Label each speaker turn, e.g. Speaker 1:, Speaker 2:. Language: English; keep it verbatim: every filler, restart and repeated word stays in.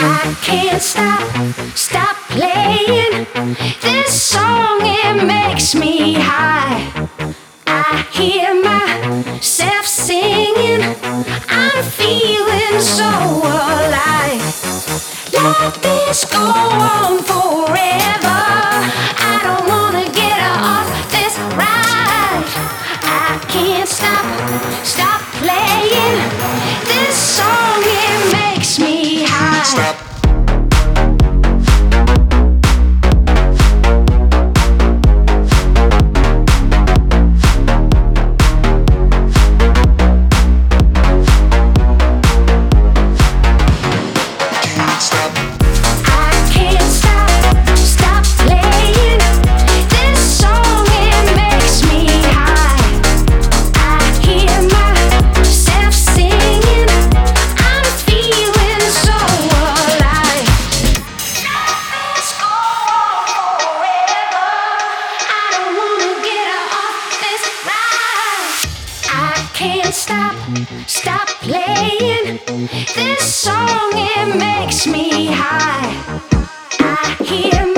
Speaker 1: I can't stop, stop playing this song, it makes me high. I hear myself singing, I'm feeling so alive. Let this go on forever, I don't wanna get off this ride. I can't stop, stop playing this song, it makes me high.
Speaker 2: Stop.
Speaker 1: Can't stop, stop playing this song, it makes me high. I hear